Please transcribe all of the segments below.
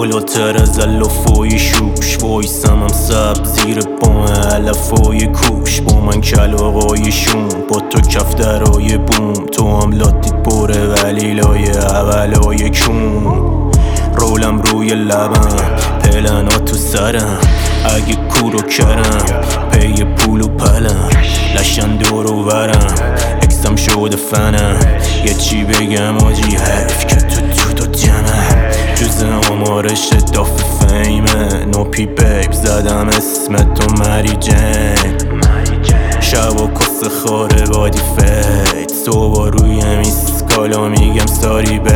بالاتر از علافای شوش وایسم هم سب زیر بام علفای کوش با من کلاغای شون با تو کفترهای بوم تو هم لاتیت بره ولی لای اولای کون رولم روی لبم پلنا تو سرم اگه کورو کرم پی پول و پلم لشن دور و ورم اکسم شده فنم یه چی بگم آجی حیف که تو جمعم جز آمارش داف فیمه نوپی بیب زدم اسمتو مری جن شب و کس خاره بادی فیت صبح روی میسکالا میگم ساری بی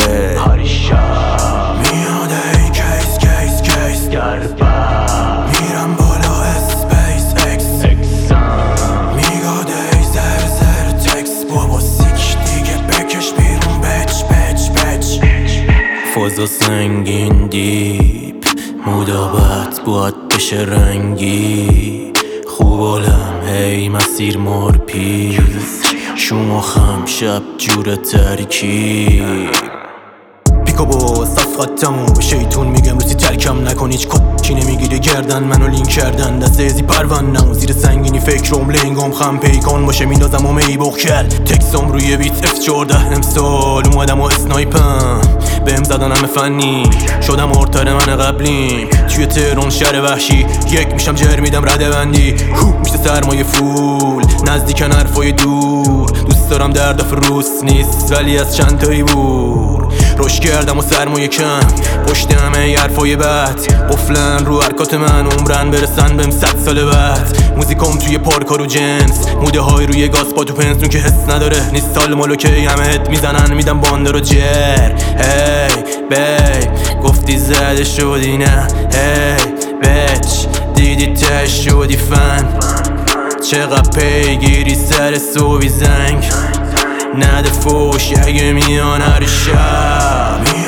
میاده ای کیس میرم بالا اسپیس اکس میگاده ای زر تکس بابا سیک دیگه بکش بیرون بچ فضا سنگین دیپ مدابت باید بشه رنگی خوبالم هی مسیر مارپیز شما خم شب جور ترکیب پیکو با صفقت تموم شیطون میگم روزی ترکم نکن هیچ کی نمیگیره گردن منو لینک کردن دست ازی پروندم زیر سنگینی فکرم لنگام خم پیکان باشه میندازم و میبخ کرد تکسام روی بیت F14 امسال اومدم و اسنایپم بهم زدن همه فنی شدم ارتر من قبلیم توی تهران شهر وحشی یک میشم جر میدم رده بندی میشه سرمایه فول نزدیکن حرفای دور دوست دارم درد فروس نیست ولی از چند تایی بور روش کردم و سرمایه کم پشت همه حرفای بد قفلن رو حرکات من عمرن برسن بهم 100 سال بعد موزیکام توی پارکا رو جنس موده های روی گاز پا تو پنسون که حس نداره نیست سال مالوکه همه هد میزنن میدم باندار رو جر هی بی گفتی زده شدی نه هی بچ دیدی ته شدی فن چقدر پیگیری سر صوبی زنگ نده فوش اگه میان هر شب